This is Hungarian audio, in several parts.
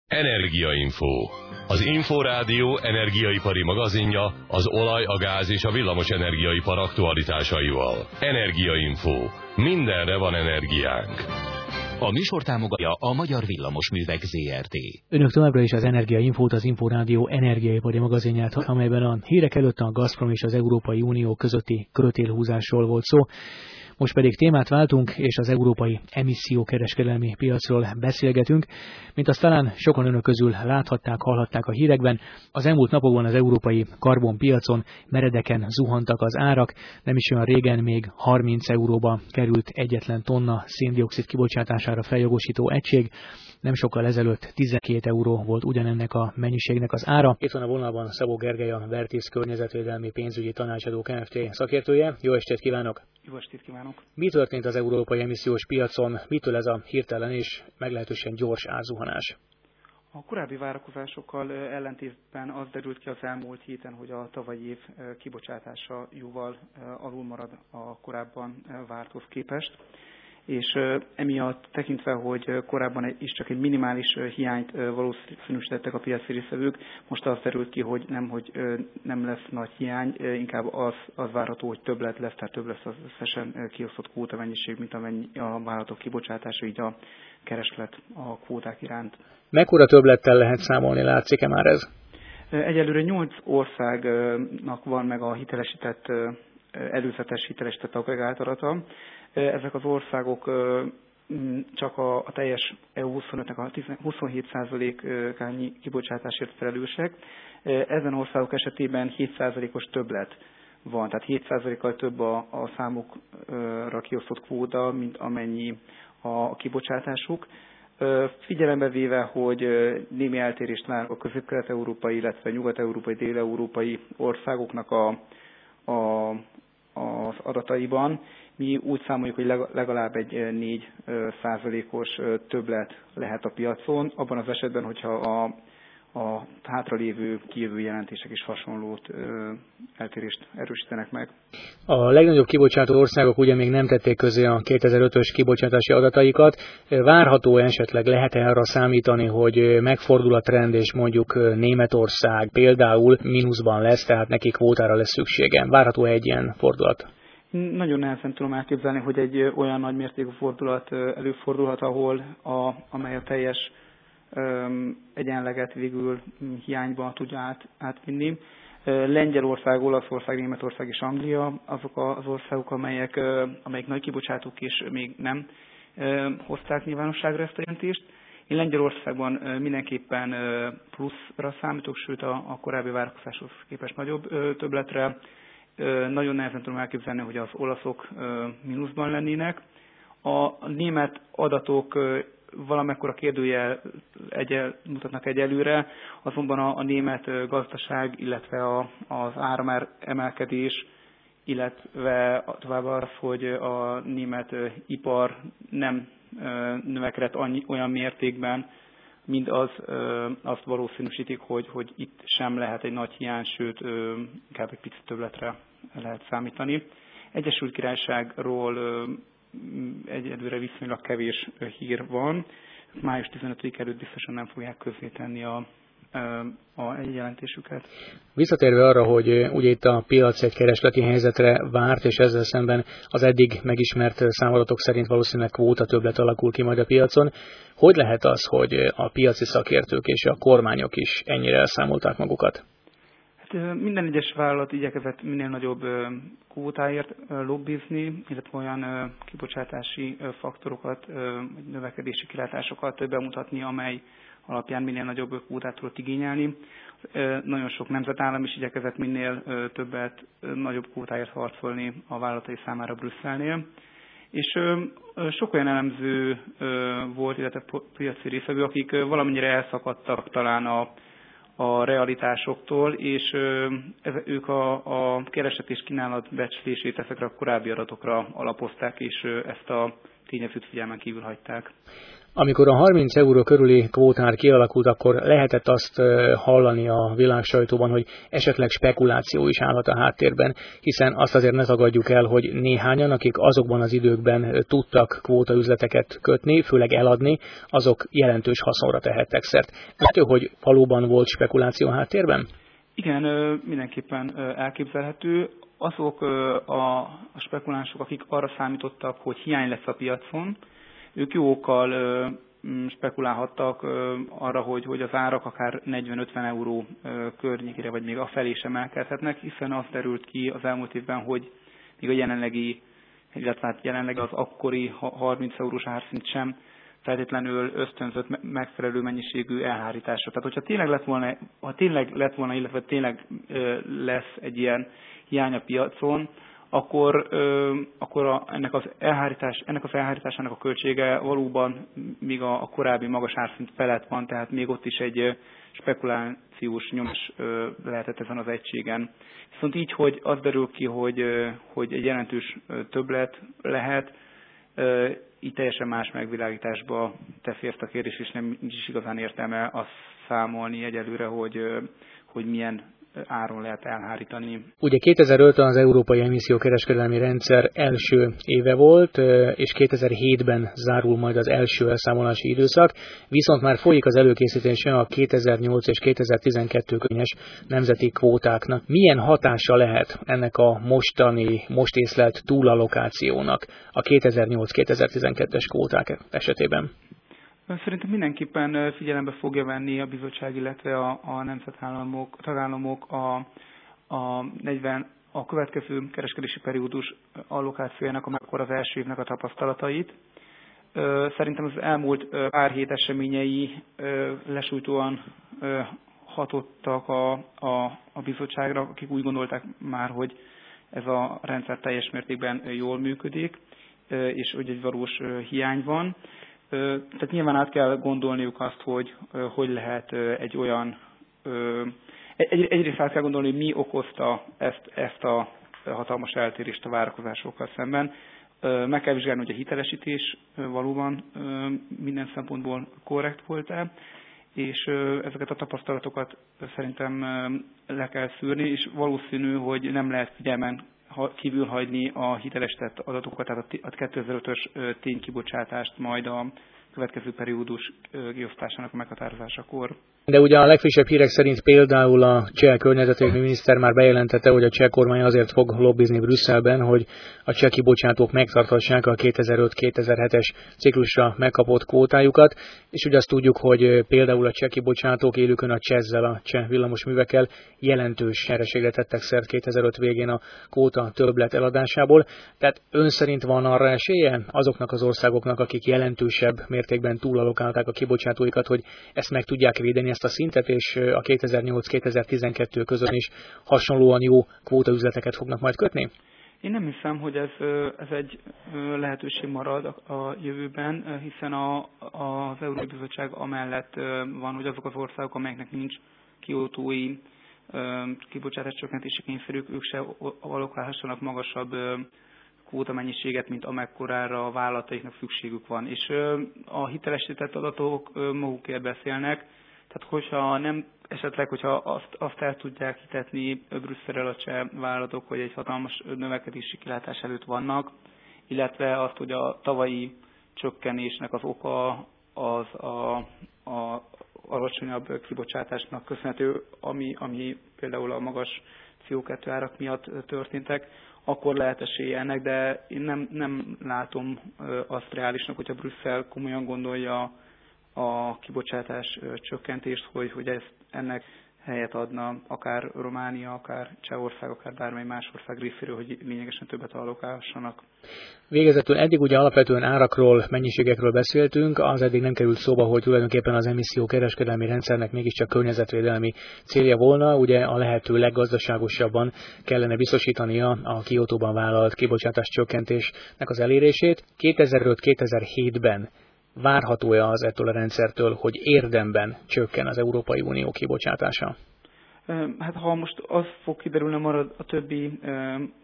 Energiainfo. Az Inforádió energiaipari magazinja az olaj, a gáz és a villamos energiaipar aktualitásaival. Energiainfo. Mindenre van energiánk. A műsor támogatja a Magyar Villamosművek Zrt. Önök továbbra is az Energiainfót, az Inforádió energiaipari magazinját, amelyben a hírek előtt a Gazprom és az Európai Unió közötti kötélhúzásról volt szó. Most pedig témát váltunk, és az európai emissziókereskedelmi piacról beszélgetünk. Mint azt talán sokan önök közül láthatták, hallhatták a hírekben, az elmúlt napokban az európai karbonpiacon meredeken zuhantak az árak, nem is olyan régen még 30 euróba került egyetlen tonna szén-dioxid kibocsátására feljogosító egység, nem sokkal ezelőtt 12 euró volt ugyanennek a mennyiségnek az ára. Itt van a vonalban Szabó Gergely, a Vertis környezetvédelmi pénzügyi tanácsadó Kft. Szakértője. Jó estét kívánok! Jó estét kívánok! Mi történt az európai emissziós piacon? Mitől ez a hirtelen és meglehetősen gyors árzuhanás? A korábbi várakozásokkal ellentétben az derült ki az elmúlt héten, hogy a tavalyi év kibocsátása jóval alul marad a korábban várthoz képest. És emiatt tekintve, hogy korábban is csak egy minimális hiányt valószínűsítettek a piaci résztvevők, most az derült ki, hogy nem lesz nagy hiány, inkább az várható, hogy többlet lesz, tehát több lesz az összesen kiosztott kvóta mennyiség, mint amennyi a várható kibocsátása, így a kereslet a kvóták iránt. Mekkora többlettel lehet számolni, látszik-e már ez? Egyelőre 8 országnak van meg a előzetes hitelesített agregátorata. Ezek az országok csak a teljes EU 25-nek a 27%-ányi kibocsátásért felelősek. Ezen országok esetében 7%-os többlet van, tehát 7%-kal több a számukra kiosztott kvóta, mint amennyi a kibocsátásuk. Figyelembe véve, hogy némi eltérést már a közép-kelet-európai, illetve nyugat-európai, dél-európai országoknak az adataiban, mi úgy számoljuk, hogy legalább egy 4%-os többlet lehet a piacon, abban az esetben, hogyha a hátralévő kijövő jelentések is hasonlót eltérést erősítenek meg. A legnagyobb kibocsátó országok ugye még nem tették közé a 2005-ös kibocsátási adataikat. Várható esetleg lehet-e arra számítani, hogy megfordul a trend, és mondjuk Németország például mínuszban lesz, tehát neki kvótára lesz szüksége? Várható egy ilyen fordulat? Nagyon nehezen tudom elképzelni, hogy egy olyan nagy mértékű fordulat előfordulhat, amely a teljes egyenleget végül hiányba tudja átvinni. Lengyelország, Olaszország, Németország és Anglia azok az országok, amelyek nagy kibocsátók és még nem hozták nyilvánosságra ezt a jelentést. Én Lengyelországban mindenképpen pluszra számítok, sőt a korábbi várakozáshoz képest nagyobb többletre. Nagyon nehezen tudom elképzelni, hogy az olaszok mínuszban lennének. A német adatok valamekkora kérdőjel mutatnak egyelőre, azonban a német gazdaság, illetve az áramár emelkedés, illetve továbbá az, hogy a német ipar nem növekedett olyan mértékben, mint azt valószínűsítik, hogy itt sem lehet egy nagy hiány, sőt inkább egy picit többletre lehet számítani. Egyesült Királyságról egyelőre viszonylag kevés hír van. Május 15 előtt biztosan nem fogják közzétenni a jelentésüket. Visszatérve arra, hogy ugye itt a piac egy keresleti helyzetre várt, és ezzel szemben az eddig megismert számadatok szerint valószínűleg kvóta többlet alakul ki majd a piacon. Hogy lehet az, hogy a piaci szakértők és a kormányok is ennyire elszámolták magukat? Minden egyes vállalat igyekezett minél nagyobb kvótáért lobbizni, illetve olyan kibocsátási faktorokat, növekedési kilátásokat bemutatni, amely alapján minél nagyobb kvótát tudott igényelni. Nagyon sok nemzetállam is igyekezett minél többet, nagyobb kvótáért harcolni a vállalatai számára Brüsszelnél. És sok olyan elemző volt, illetve piaci részvevő, akik valamennyire elszakadtak talán a realitásoktól, és ők a kereslet és kínálat becslését ezekre a korábbi adatokra alapozták, és ezt a tényezőt figyelmen kívül hagyták. Amikor a 30 euró körüli kvótár kialakult, akkor lehetett azt hallani a világsajtóban, hogy esetleg spekuláció is állhat a háttérben, hiszen azt azért ne tagadjuk el, hogy néhányan, akik azokban az időkben tudtak kvótaüzleteket kötni, főleg eladni, azok jelentős haszonra tehettek szert. Látja, hogy valóban volt spekuláció a háttérben? Igen, mindenképpen elképzelhető. Azok a spekulánsok, akik arra számítottak, hogy hiány lesz a piacon, ők jó okkal spekulálhattak arra, hogy az árak akár 40-50 euró környékére, vagy még afelé sem emelkedhetnek, hiszen az derült ki az elmúlt évben, hogy még a jelenlegi, illetve jelenleg az akkori 30 eurós árszint sem feltétlenül ösztönzött megfelelő mennyiségű elhárításra. Tehát, hogyha tényleg lett volna, illetve tényleg lesz egy ilyen hiány a piacon, akkor ennek az elhárításának a költsége valóban még a korábbi magas árszint felett van, tehát még ott is egy spekulációs nyomás lehetett ezen az egységen. Viszont így, hogy az derül ki, hogy egy jelentős többlet lehet, így teljesen más megvilágításba teszi ezt a kérdést, és nincs is igazán értelme azt számolni egyelőre, hogy milyen áron lehet elhárítani. Ugye 2005 az Európai Emissziókereskedelmi Rendszer első éve volt, és 2007-ben zárul majd az első elszámolási időszak, viszont már folyik az előkészítése a 2008 és 2012 környes nemzeti kvótáknak. Milyen hatása lehet ennek a most észlelt túlallokációnak a 2008-2012-es kvóták esetében? Szerintem mindenképpen figyelembe fogja venni a bizottság, illetve a nemzetállamok, tagállamok a következő kereskedési periódus allokációjának, amikor az első évnek a tapasztalatait. Szerintem az elmúlt pár hét eseményei lesújtóan hatottak a bizottságra, akik úgy gondolták már, hogy ez a rendszer teljes mértékben jól működik, és hogy egy valós hiány van. Tehát nyilván át kell gondolniuk azt, hogy lehet egy olyan... Egyrészt át kell gondolni, hogy mi okozta ezt a hatalmas eltérést a várakozásokkal szemben. Meg kell vizsgálni, hogy a hitelesítés valóban minden szempontból korrekt volt-e, és ezeket a tapasztalatokat szerintem le kell szűrni, és valószínű, hogy nem lehet figyelmen kívül hagyni a hitelesített adatokat, tehát a 2005-ös ténykibocsátást majd a következő periódus kiosztásának a meghatározásakor. De ugye a legfrissebb hírek szerint például a cseh környezetvédelmi miniszter már bejelentette, hogy a cseh kormány azért fog lobbizni Brüsszelben, hogy a cseh kibocsátók megtartassák a 2005-2007-es ciklusra megkapott kvótájukat, és ugye azt tudjuk, hogy például a cseh kibocsátók élükön a csezzel, a cseh villamosművekkel jelentős nyereségre tettek szert 2005 végén a kvóta többlet eladásából. Tehát ön szerint van arra esélye azoknak az országoknak, akik jelentősebb mértékben túlalokálták a kibocsátóikat, hogy ezt meg tudják védeni, ezt a szintet, és a 2008-2012 között is hasonlóan jó kvótaüzleteket fognak majd kötni? Én nem hiszem, hogy ez egy lehetőség marad a jövőben, hiszen az Európai Bizottság amellett van, hogy azok az országok, amelyeknek nincs kiotói kibocsátáscsökkentési kényszerük, ők se allokálhassanak magasabb kvótamennyiséget, mint amekkorára a vállalataiknak szükségük van. És a hitelesített adatok magukért beszélnek, tehát hogyha azt el tudják hitetni Brüsszelrel a cseh vállalatok, hogy egy hatalmas növekedési kilátás előtt vannak, illetve azt, hogy a tavalyi csökkenésnek az oka az a alacsonyabb kibocsátásnak köszönhető, ami például a magas CO2 árak miatt történtek, akkor lehet esélye ennek, de én nem látom azt reálisnak, hogyha Brüsszel komolyan gondolja a kibocsátás csökkentést, hogy ennek helyet adna akár Románia, akár Csehország, akár bármely más ország részéről, hogy lényegesen többet allokálhassanak. Végezetül eddig ugye alapvetően árakról, mennyiségekről beszéltünk, az eddig nem került szóba, hogy tulajdonképpen az emissziókereskedelmi rendszernek mégiscsak környezetvédelmi célja volna, ugye a lehető leggazdaságosabban kellene biztosítania a Kiotóban vállalt kibocsátás csökkentésnek az elérését. 2005-2007-ben várható-e az ettől a rendszertől, hogy érdemben csökken az Európai Unió kibocsátása? Hát ha most az fog kiderülni, marad a többi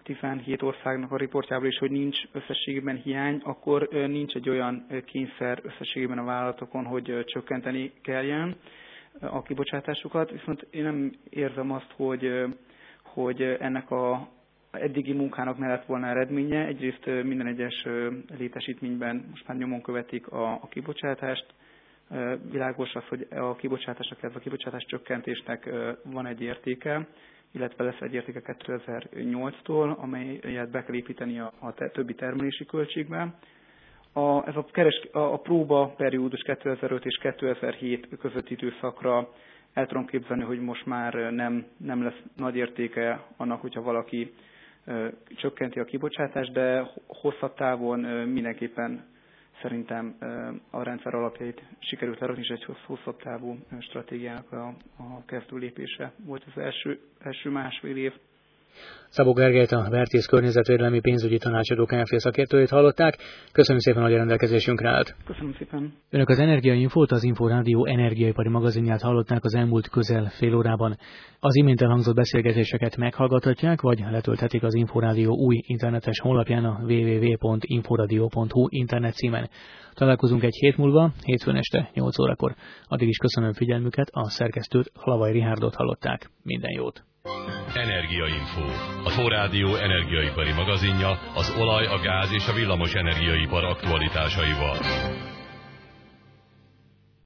17 országnak a riportjából is, hogy nincs összességében hiány, akkor nincs egy olyan kényszer összességében a vállalatokon, hogy csökkenteni kelljen a kibocsátásukat. Viszont én nem érzem azt, hogy ennek a eddigi munkának ne lett volna eredménye. Egyrészt minden egyes létesítményben most már nyomon követik a kibocsátást. Világos az, hogy a kibocsátásnak, illetve a kibocsátás csökkentésnek van egy értéke, illetve lesz egy értéke 2008-tól, amelyet be kell építeni a többi termelési költségbe. Ez a próbaperiódus 2005 és 2007 közötti időszakra el tudom képzelni, hogy most már nem lesz nagy értéke annak, hogyha valaki csökkenti a kibocsátást, de hosszabb távon mindenképpen szerintem a rendszer alapjait sikerült lerakni, és egy hosszabb távú stratégiának a kezdő lépése volt az első másfél év. Szabó Gergelyt, a Vertész környezetvédelmi pénzügyi tanácsadó Kft. Szakértőjét hallották. Köszönöm szépen, hogy a rendelkezésünkre állt. Köszönöm szépen. Önök az Energiainfót, az Inforádió energiaipari magazinját hallották az elmúlt közel fél órában. Az imént elhangzott beszélgetéseket meghallgathatják, vagy letölthetik az Inforádió új internetes honlapján a www.inforadio.hu internet címen. Találkozunk egy hét múlva, hétfőn este 8 órakor. Addig is köszönöm figyelmüket, a szerkesztőt, Hlavai Rihárdot hallották. Minden jót! Energiainfo. A Forrádió energiaipari magazinja az olaj, a gáz és a villamos energiaipar aktualitásaival.